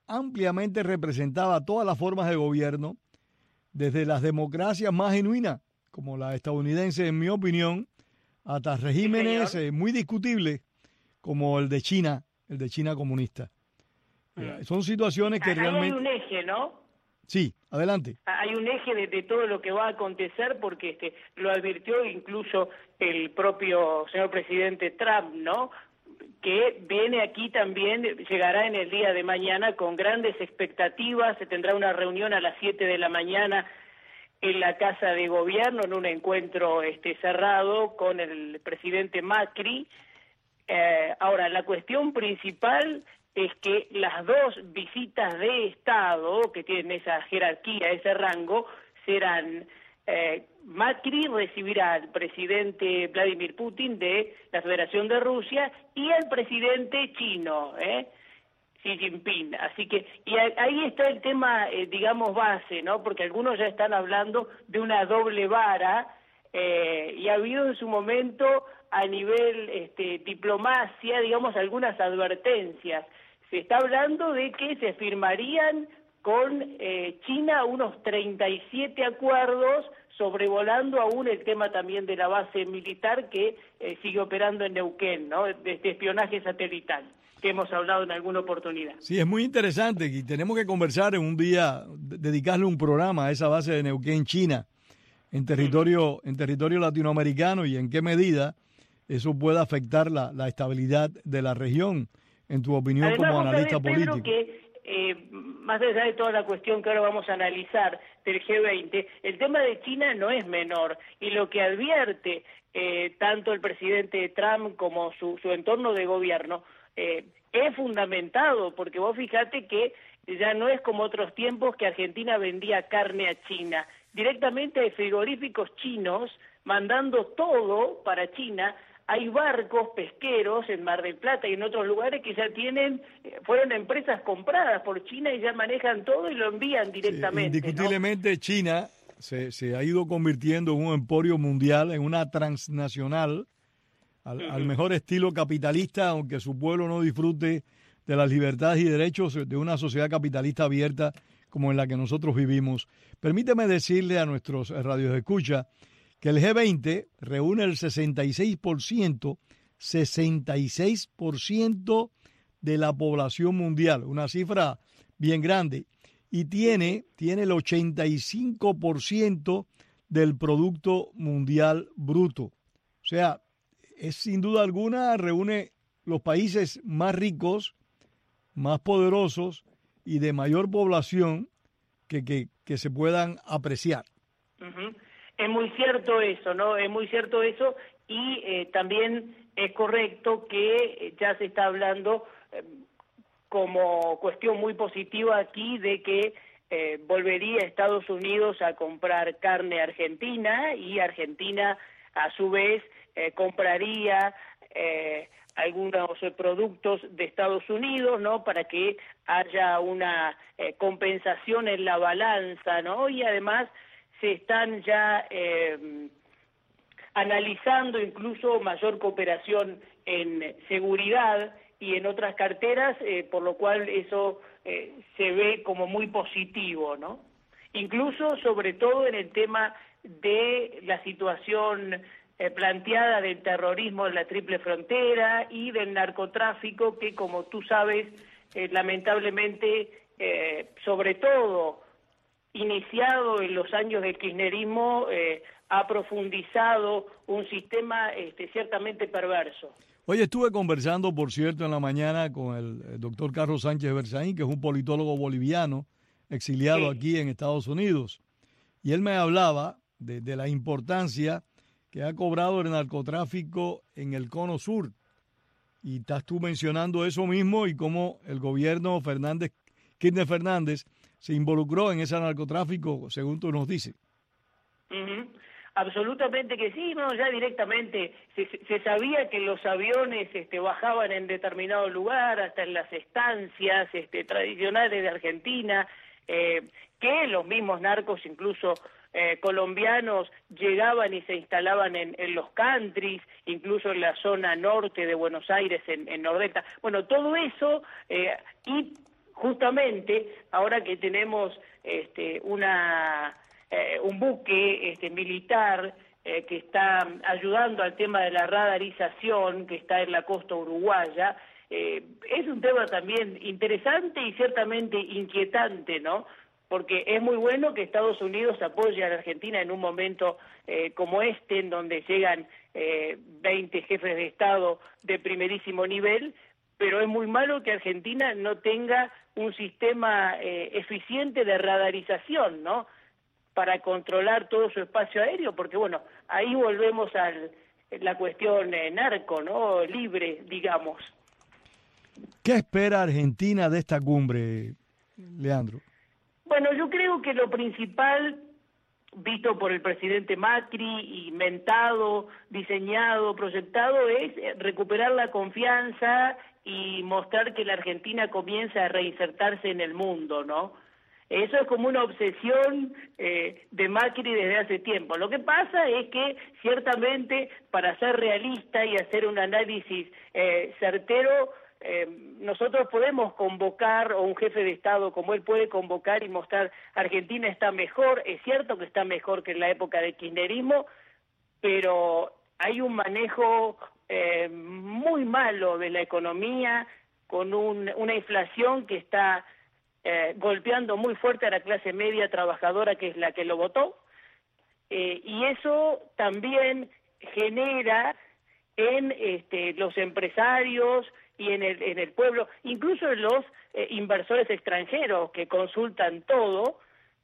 ampliamente representaba todas las formas de gobierno, desde las democracias más genuinas, como la estadounidense, en mi opinión, hasta regímenes muy discutibles, como el de China comunista. Son situaciones que realmente... Hay un eje, ¿no? Sí, adelante. Hay un eje de todo lo que va a acontecer, porque lo advirtió incluso el propio señor presidente Trump, ¿no? Que viene aquí también, llegará en el día de mañana con grandes expectativas, se tendrá una reunión a las 7 de la mañana en la Casa de Gobierno, en un encuentro cerrado con el presidente Macri. Ahora, la cuestión principal es que las dos visitas de Estado, que tienen esa jerarquía, ese rango, serán... Macri recibirá al presidente Vladimir Putin de la Federación de Rusia y al presidente chino, Xi Jinping. Así que, y ahí está el tema, digamos, base, ¿no? Porque algunos ya están hablando de una doble vara, y ha habido en su momento, a nivel diplomacia, digamos, algunas advertencias. Se está hablando de que se firmarían con China unos 37 acuerdos, sobrevolando aún el tema también de la base militar que sigue operando en Neuquén, ¿no? De este espionaje satelital, que hemos hablado en alguna oportunidad. Sí, es muy interesante y tenemos que conversar en un día, dedicarle un programa a esa base de Neuquén, China, en territorio latinoamericano, y en qué medida eso puede afectar la estabilidad de la región, en tu opinión. Además, como analista político. Que más allá de toda la cuestión que ahora vamos a analizar del G20, el tema de China no es menor, y lo que advierte tanto el presidente Trump como su entorno de gobierno es fundamentado, porque vos fijate que ya no es como otros tiempos que Argentina vendía carne a China. Directamente hay frigoríficos chinos mandando todo para China. Hay barcos pesqueros en Mar del Plata y en otros lugares que ya fueron empresas compradas por China y ya manejan todo y lo envían directamente. Sí, indiscutiblemente, ¿no? China se ha ido convirtiendo en un emporio mundial, en una transnacional, al mejor estilo capitalista, aunque su pueblo no disfrute de las libertades y derechos de una sociedad capitalista abierta como en la que nosotros vivimos. Permíteme decirle a nuestros radioescuchas que el G20 reúne el 66% de la población mundial, una cifra bien grande, y tiene el 85% del Producto Mundial Bruto. O sea, es sin duda alguna, reúne los países más ricos, más poderosos y de mayor población que se puedan apreciar. Uh-huh. Es muy cierto eso, ¿no? Es muy cierto eso, y también es correcto que ya se está hablando como cuestión muy positiva aquí de que volvería Estados Unidos a comprar carne argentina, y Argentina a su vez compraría algunos productos de Estados Unidos, ¿no? Para que haya una compensación en la balanza, ¿no? Y además se están ya analizando incluso mayor cooperación en seguridad y en otras carteras, por lo cual eso se ve como muy positivo, ¿no? Incluso, sobre todo, en el tema de la situación planteada del terrorismo en la triple frontera y del narcotráfico, que, como tú sabes, lamentablemente, sobre todo iniciado en los años del kirchnerismo, ha profundizado un sistema ciertamente perverso. Hoy estuve conversando, por cierto, en la mañana con el doctor Carlos Sánchez Berzaín, que es un politólogo boliviano exiliado aquí en Estados Unidos, y él me hablaba de la importancia que ha cobrado el narcotráfico en el Cono Sur, y estás tú mencionando eso mismo y cómo el gobierno Kirchner Fernández se involucró en ese narcotráfico, según tú nos dices. Uh-huh. Absolutamente que sí, no, ya directamente se sabía que los aviones bajaban en determinado lugar, hasta en las estancias tradicionales de Argentina, que los mismos narcos, incluso colombianos, llegaban y se instalaban en los countries, incluso en la zona norte de Buenos Aires, en Nordelta. Bueno, todo eso, y justamente ahora que tenemos un buque militar que está ayudando al tema de la radarización que está en la costa uruguaya, es un tema también interesante y ciertamente inquietante, ¿no? Porque es muy bueno que Estados Unidos apoye a la Argentina en un momento como este, en donde llegan 20 jefes de Estado de primerísimo nivel, pero es muy malo que Argentina no tenga un sistema eficiente de radarización, ¿no?, para controlar todo su espacio aéreo, porque bueno, ahí volvemos a la cuestión narco, ¿no?, libre, digamos. ¿Qué espera Argentina de esta cumbre, Leandro? Bueno, yo creo que lo principal, visto por el presidente Macri, inventado, diseñado, proyectado, es recuperar la confianza y mostrar que la Argentina comienza a reinsertarse en el mundo, ¿no? Eso es como una obsesión de Macri desde hace tiempo. Lo que pasa es que, ciertamente, para ser realista y hacer un análisis certero, nosotros podemos convocar, o un jefe de Estado como él puede convocar y mostrar Argentina está mejor. Es cierto que está mejor que en la época del kirchnerismo, pero hay un manejo muy malo de la economía, con una inflación que está golpeando muy fuerte a la clase media trabajadora, que es la que lo votó, y eso también genera en los empresarios y en el pueblo, incluso en los inversores extranjeros que consultan todo,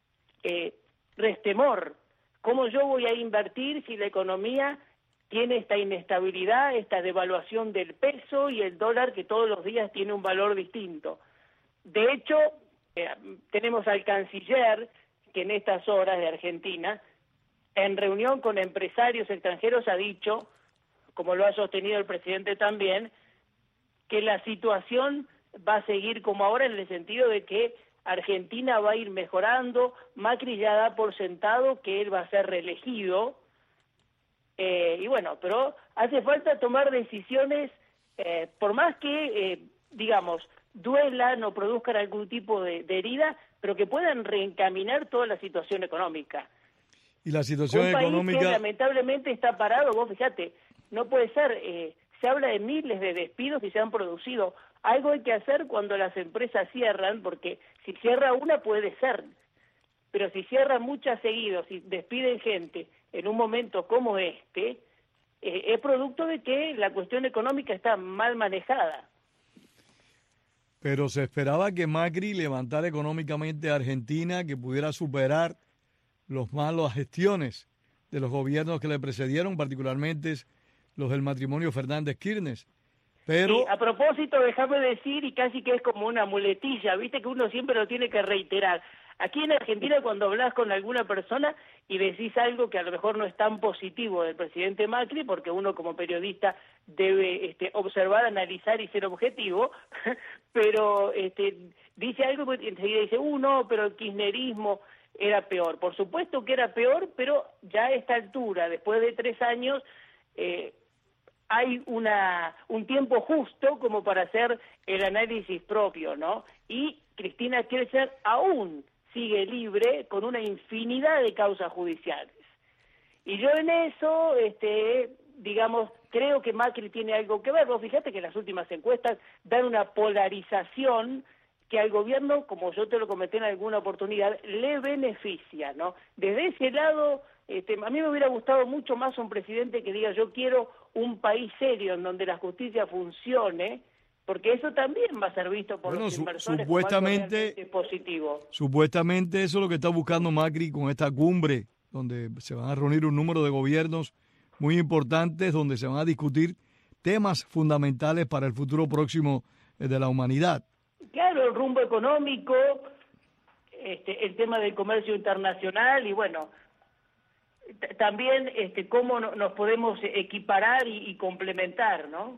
restemor. ¿Cómo yo voy a invertir si la economía tiene esta inestabilidad, esta devaluación del peso y el dólar que todos los días tiene un valor distinto? De hecho, tenemos al canciller que en estas horas de Argentina, en reunión con empresarios extranjeros, ha dicho, como lo ha sostenido el presidente también, que la situación va a seguir como ahora, en el sentido de que Argentina va a ir mejorando. Macri ya da por sentado que él va a ser reelegido, y bueno, pero hace falta tomar decisiones, por más que, digamos, duelan o produzcan algún tipo de herida, pero que puedan reencaminar toda la situación económica. Y la situación un país económica que lamentablemente está parado, vos fíjate, no puede ser, se habla de miles de despidos que se han producido. Algo hay que hacer cuando las empresas cierran, porque si cierra una puede ser, pero si cierran muchas seguidos y despiden gente en un momento como este, es producto de que la cuestión económica está mal manejada. Pero se esperaba que Macri levantara económicamente a Argentina, que pudiera superar las malas gestiones de los gobiernos que le precedieron, particularmente los del matrimonio Fernández-Kirchner. Pero sí, a propósito, déjame decir, y casi que es como una muletilla, viste que uno siempre lo tiene que reiterar. Aquí en Argentina, cuando hablas con alguna persona y decís algo que a lo mejor no es tan positivo del presidente Macri, porque uno como periodista debe observar, analizar y ser objetivo, pero dice algo y enseguida dice, no, pero el kirchnerismo era peor. Por supuesto que era peor, pero ya a esta altura, después de 3 años, hay un tiempo justo como para hacer el análisis propio, ¿no? Y Cristina Kirchner aún sigue libre con una infinidad de causas judiciales. Y yo en eso, digamos, creo que Macri tiene algo que ver. Vos fíjate que las últimas encuestas dan una polarización que al gobierno, como yo te lo comenté en alguna oportunidad, le beneficia, ¿no? Desde ese lado, a mí me hubiera gustado mucho más un presidente que diga, yo quiero un país serio en donde la justicia funcione, porque eso también va a ser visto por los inversores como algo realmente positivo. Supuestamente eso es lo que está buscando Macri con esta cumbre, donde se van a reunir un número de gobiernos muy importantes, donde se van a discutir temas fundamentales para el futuro próximo de la humanidad. Claro, el rumbo económico, el tema del comercio internacional y bueno, también cómo nos podemos equiparar y complementar, ¿no?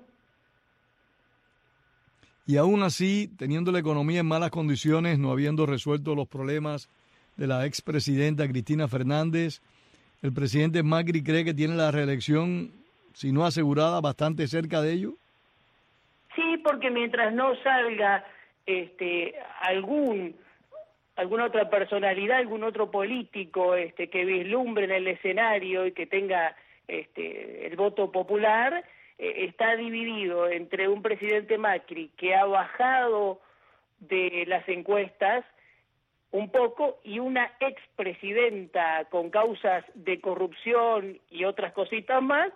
Y aún así, teniendo la economía en malas condiciones, no habiendo resuelto los problemas de la expresidenta Cristina Fernández, el presidente Macri cree que tiene la reelección, si no asegurada, bastante cerca de ello. Sí, porque mientras no salga alguna otra personalidad, algún otro político que vislumbre en el escenario y que tenga el voto popular, está dividido entre un presidente Macri que ha bajado de las encuestas un poco y una expresidenta con causas de corrupción y otras cositas más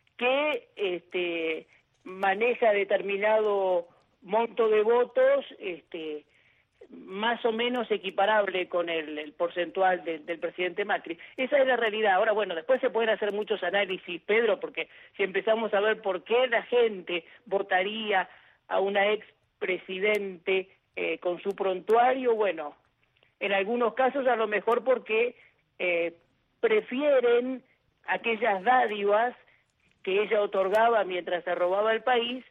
que maneja determinado monto de votos más o menos equiparable con el porcentual del presidente Macri. Esa es la realidad. Ahora, bueno, después se pueden hacer muchos análisis, Pedro, porque si empezamos a ver por qué la gente votaría a una expresidente con su prontuario, bueno, en algunos casos a lo mejor porque prefieren aquellas dádivas que ella otorgaba mientras se robaba el país,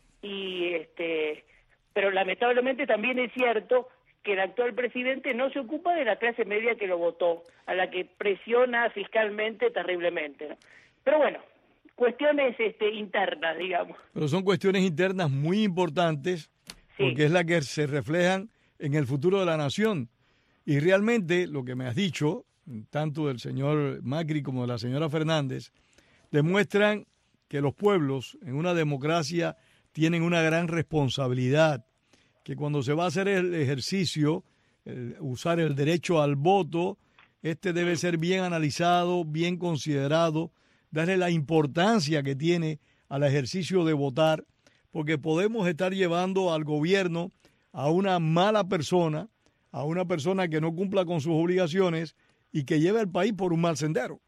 pero lamentablemente también es cierto que el actual presidente no se ocupa de la clase media que lo votó, a la que presiona fiscalmente terriblemente, ¿no? Pero bueno, cuestiones internas, digamos. Pero son cuestiones internas muy importantes, porque es la que se reflejan en el futuro de la nación. Y realmente lo que me has dicho, tanto del señor Macri como de la señora Fernández, demuestran que los pueblos en una democracia tienen una gran responsabilidad, que cuando se va a hacer el ejercicio, usar el derecho al voto, debe ser bien analizado, bien considerado, darle la importancia que tiene al ejercicio de votar, porque podemos estar llevando al gobierno a una mala persona, a una persona que no cumpla con sus obligaciones y que lleve al país por un mal sendero.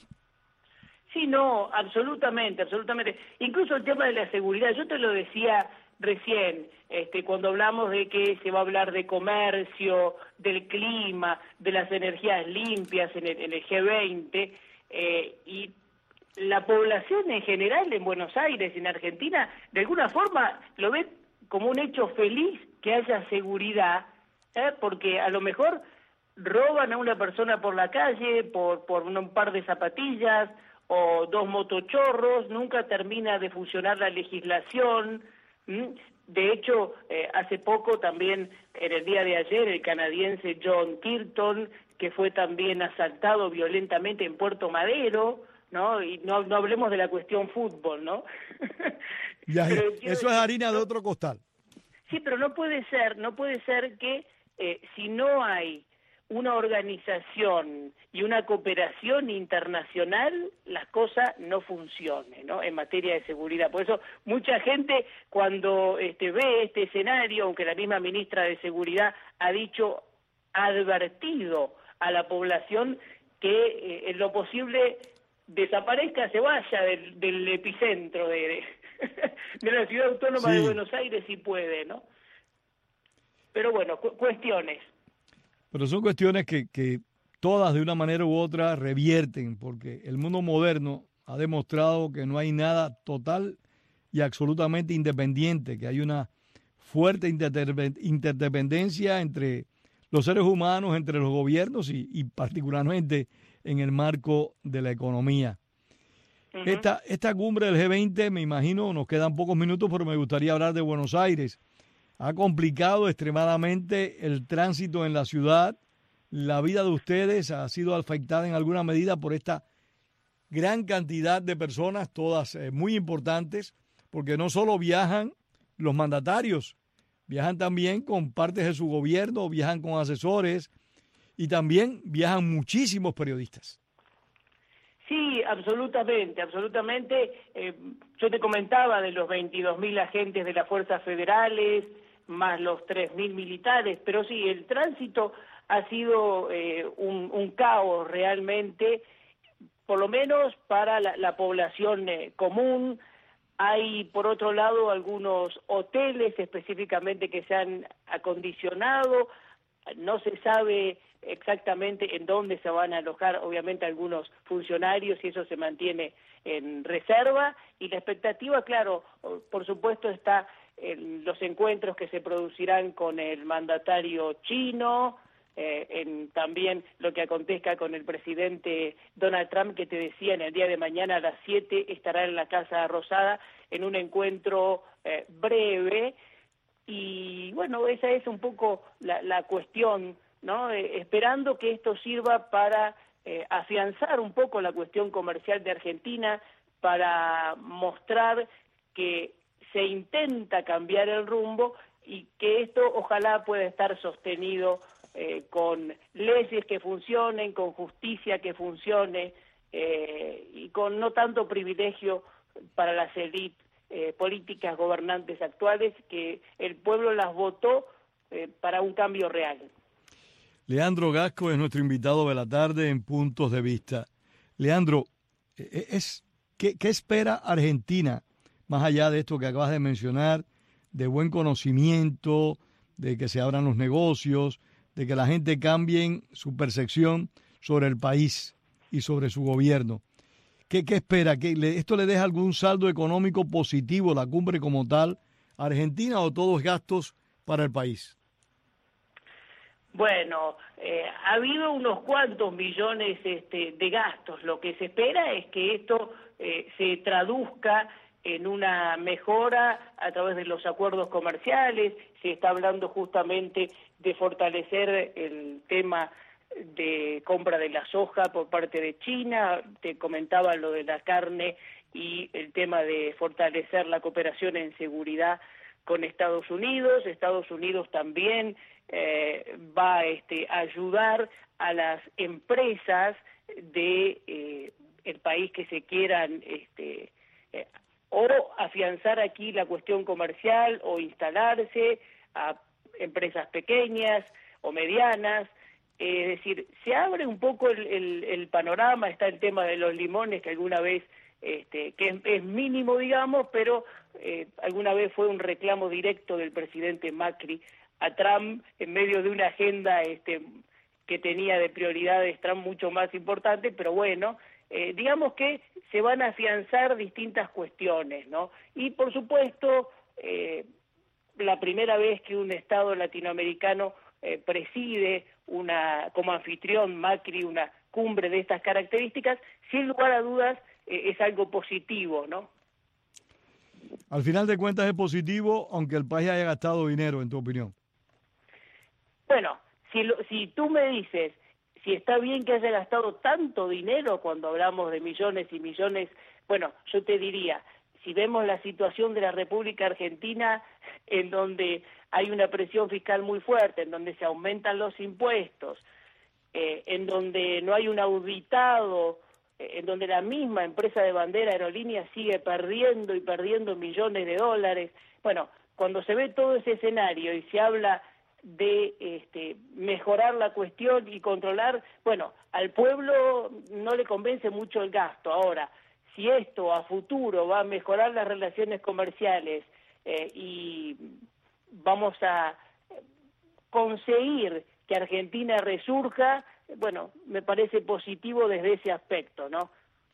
Sí, no, absolutamente, absolutamente. Incluso el tema de la seguridad, yo te lo decía recién, cuando hablamos de que se va a hablar de comercio, del clima, de las energías limpias en el G20, y la población en general en Buenos Aires, en Argentina, de alguna forma lo ve como un hecho feliz que haya seguridad, porque a lo mejor roban a una persona por la calle por un par de zapatillas o dos motochorros, nunca termina de funcionar la legislación. De hecho, hace poco también, en el día de ayer, el canadiense John Kirton, que fue también asaltado violentamente en Puerto Madero, ¿no? Y no hablemos de la cuestión fútbol, ¿no? Ya, eso es harina de otro costal. Sí, pero no puede ser que si no hay una organización y una cooperación internacional, las cosas no funcionen, ¿no? En materia de seguridad. Por eso mucha gente cuando ve este escenario, aunque la misma ministra de Seguridad ha advertido a la población que en lo posible desaparezca, se vaya del epicentro de la ciudad autónoma de Buenos Aires si puede, ¿no? Pero bueno, cuestiones. Pero son cuestiones que todas de una manera u otra revierten, porque el mundo moderno ha demostrado que no hay nada total y absolutamente independiente, que hay una fuerte interdependencia entre los seres humanos, entre los gobiernos y particularmente en el marco de la economía. Uh-huh. Esta cumbre del G20, me imagino, nos quedan pocos minutos, pero me gustaría hablar de Buenos Aires. Ha complicado extremadamente el tránsito en la ciudad. La vida de ustedes ha sido afectada en alguna medida por esta gran cantidad de personas, todas muy importantes, porque no solo viajan los mandatarios, viajan también con partes de su gobierno, viajan con asesores y también viajan muchísimos periodistas. Sí, absolutamente, absolutamente. Yo te comentaba de los 22.000 agentes de las fuerzas federales, más los 3.000 militares, pero sí, el tránsito ha sido un caos realmente, por lo menos para la población común. Hay, por otro lado, algunos hoteles específicamente que se han acondicionado, no se sabe exactamente en dónde se van a alojar, obviamente, algunos funcionarios, y eso se mantiene en reserva, y la expectativa, claro, por supuesto, está en los encuentros que se producirán con el mandatario chino, en también lo que acontezca con el presidente Donald Trump, que te decía, en el día de mañana a las 7 estará en la Casa Rosada en un encuentro breve. y bueno, esa es un poco la cuestión, ¿no? Esperando que esto sirva para afianzar un poco la cuestión comercial de Argentina, para mostrar que se intenta cambiar el rumbo y que esto ojalá pueda estar sostenido con leyes que funcionen, con justicia que funcione y con no tanto privilegio para las élites políticas gobernantes actuales, que el pueblo las votó para un cambio real. Leandro Gasco es nuestro invitado de la tarde en Puntos de Vista. Leandro, ¿qué espera Argentina, más allá de esto que acabas de mencionar, de buen conocimiento, de que se abran los negocios, de que la gente cambie su percepción sobre el país y sobre su gobierno? ¿Qué espera? ¿Que esto le deja algún saldo económico positivo, la cumbre como tal, a Argentina, o todos gastos para el país? Bueno, ha habido unos cuantos millones de gastos. Lo que se espera es que esto se traduzca en una mejora a través de los acuerdos comerciales. Se está hablando justamente de fortalecer el tema de compra de la soja por parte de China. Te comentaba lo de la carne y el tema de fortalecer la cooperación en seguridad con Estados Unidos. Estados Unidos también va a ayudar a las empresas de el país que se quieran o afianzar aquí la cuestión comercial o instalarse, a empresas pequeñas o medianas. Es decir, se abre un poco el panorama. Está el tema de los limones, que alguna vez, que es mínimo, digamos, pero alguna vez fue un reclamo directo del presidente Macri a Trump en medio de una agenda que tenía de prioridades Trump mucho más importante, pero bueno, digamos que se van a afianzar distintas cuestiones, ¿no? Y por supuesto, la primera vez que un Estado latinoamericano preside como anfitrión Macri una cumbre de estas características, sin lugar a dudas es algo positivo, ¿no? Al final de cuentas es positivo, aunque el país haya gastado dinero, en tu opinión. Bueno, si tú me dices si está bien que haya gastado tanto dinero cuando hablamos de millones y millones, bueno, yo te diría, si vemos la situación de la República Argentina, en donde hay una presión fiscal muy fuerte, en donde se aumentan los impuestos, en donde no hay un auditado, en donde la misma empresa de bandera aerolínea sigue perdiendo y perdiendo millones de dólares. Bueno, cuando se ve todo ese escenario y se habla de mejorar la cuestión y controlar, bueno, al pueblo no le convence mucho el gasto. Ahora, si esto a futuro va a mejorar las relaciones comerciales y vamos a conseguir que Argentina resurja, bueno, me parece positivo desde ese aspecto, ¿no?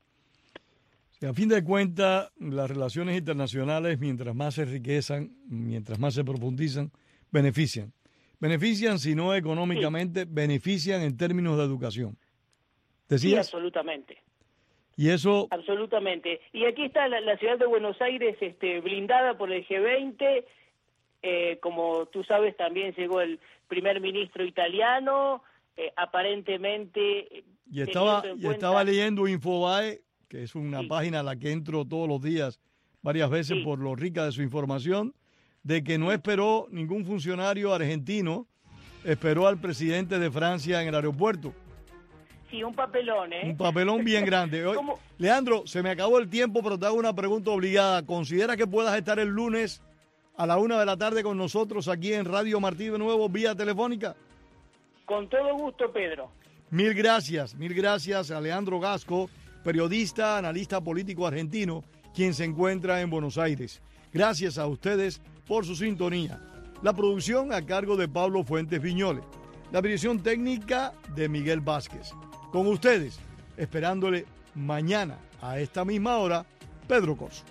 Sí, a fin de cuentas, las relaciones internacionales, mientras más se enriquezan, mientras más se profundizan, benefician. Benefician, si no económicamente, sí, benefician en términos de educación. ¿Decías? Sí, absolutamente. Y eso... Absolutamente. Y aquí está la ciudad de Buenos Aires blindada por el G20. Como tú sabes, también llegó el primer ministro italiano, aparentemente... Y estaba leyendo Infobae, que es una página a la que entro todos los días, varias veces, por lo rica de su información, de que no esperó ningún funcionario argentino, esperó al presidente de Francia en el aeropuerto. Sí, un papelón, Un papelón bien grande. Hoy, Leandro, se me acabó el tiempo, pero te hago una pregunta obligada. ¿Considera que puedas estar el lunes a la 1:00 p.m. con nosotros aquí en Radio Martí de nuevo, vía telefónica? Con todo gusto, Pedro. Mil gracias a Leandro Gasco, periodista, analista político argentino, quien se encuentra en Buenos Aires. Gracias a ustedes por su sintonía. La producción a cargo de Pablo Fuentes Viñoles. La dirección técnica de Miguel Vázquez. Con ustedes, esperándole mañana a esta misma hora, Pedro Corso.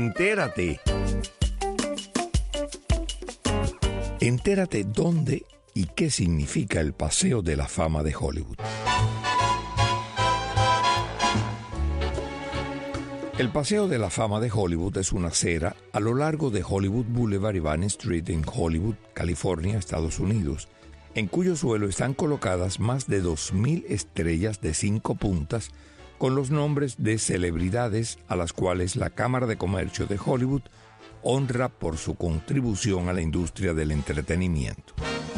Entérate. Entérate dónde y qué significa el Paseo de la Fama de Hollywood. El Paseo de la Fama de Hollywood es una acera a lo largo de Hollywood Boulevard y Vine Street en Hollywood, California, Estados Unidos, en cuyo suelo están colocadas más de 2,000 estrellas de 5 puntas con los nombres de celebridades a las cuales la Cámara de Comercio de Hollywood honra por su contribución a la industria del entretenimiento.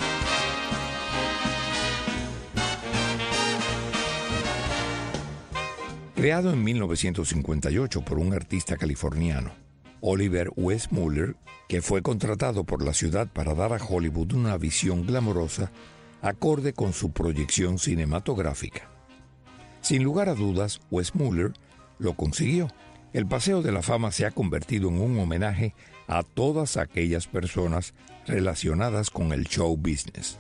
Creado en 1958 por un artista californiano, Oliver Westmuller, que fue contratado por la ciudad para dar a Hollywood una visión glamorosa acorde con su proyección cinematográfica. Sin lugar a dudas, Westmuller lo consiguió. El Paseo de la Fama se ha convertido en un homenaje a todas aquellas personas relacionadas con el show business.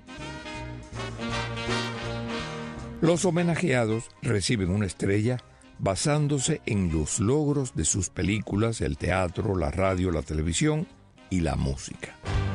Los homenajeados reciben una estrella basándose en los logros de sus películas, el teatro, la radio, la televisión y la música.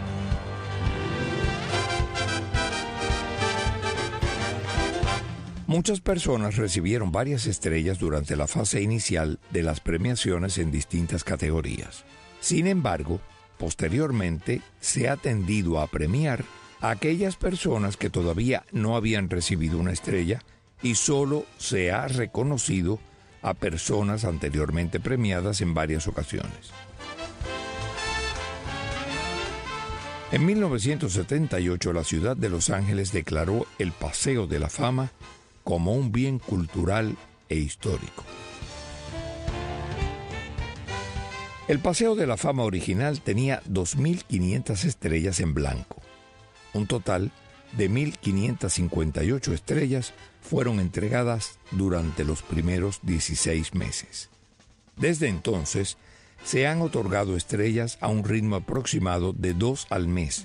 Muchas personas recibieron varias estrellas durante la fase inicial de las premiaciones en distintas categorías. Sin embargo, posteriormente se ha tendido a premiar a aquellas personas que todavía no habían recibido una estrella y solo se ha reconocido a personas anteriormente premiadas en varias ocasiones. En 1978, la ciudad de Los Ángeles declaró el Paseo de la Fama como un bien cultural e histórico. El Paseo de la Fama original tenía 2.500 estrellas en blanco. Un total de 1.558 estrellas fueron entregadas durante los primeros 16 meses. Desde entonces, se han otorgado estrellas a un ritmo aproximado de 2 al mes.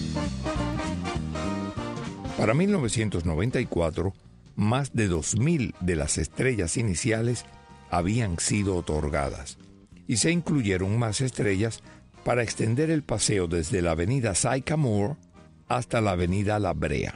Para 1994, más de 2.000 de las estrellas iniciales habían sido otorgadas y se incluyeron más estrellas para extender el paseo desde la avenida Sycamore hasta la avenida La Brea.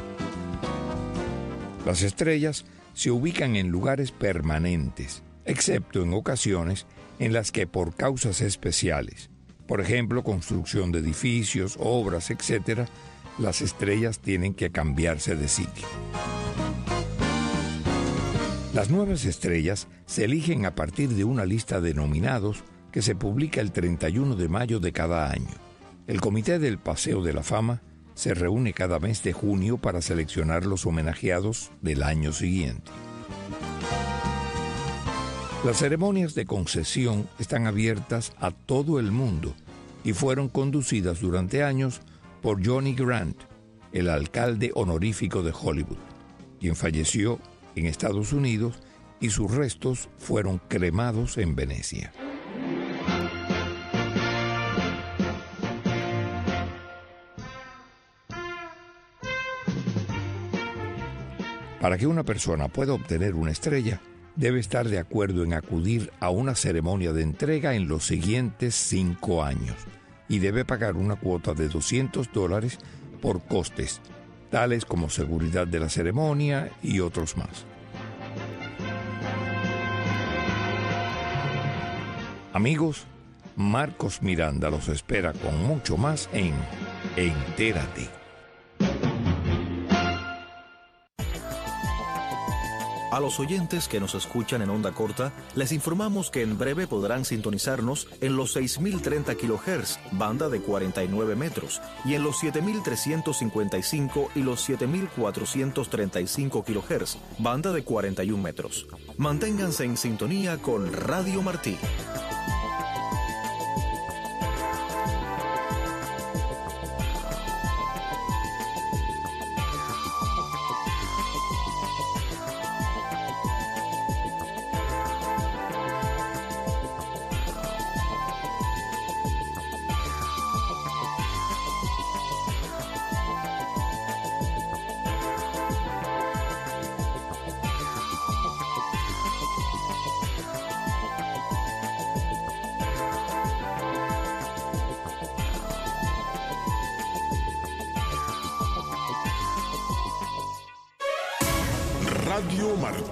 Las estrellas se ubican en lugares permanentes, excepto en ocasiones en las que por causas especiales, por ejemplo construcción de edificios, obras, etc., las estrellas tienen que cambiarse de sitio. Las nuevas estrellas se eligen a partir de una lista de nominados que se publica el 31 de mayo de cada año. El Comité del Paseo de la Fama se reúne cada mes de junio para seleccionar los homenajeados del año siguiente. Las ceremonias de concesión están abiertas a todo el mundo y fueron conducidas durante años por Johnny Grant, el alcalde honorífico de Hollywood, quien falleció en Estados Unidos y sus restos fueron cremados en Venecia. Para que una persona pueda obtener una estrella, debe estar de acuerdo en acudir a una ceremonia de entrega en los siguientes 5 años y debe pagar una cuota de $200 por costes, tales como seguridad de la ceremonia y otros más. Amigos, Marcos Miranda los espera con mucho más en Entérate. A los oyentes que nos escuchan en onda corta, les informamos que en breve podrán sintonizarnos en los 6.030 kHz, banda de 49 metros, y en los 7.355 y los 7.435 kHz, banda de 41 metros. Manténganse en sintonía con Radio Martí. Mario Martínez.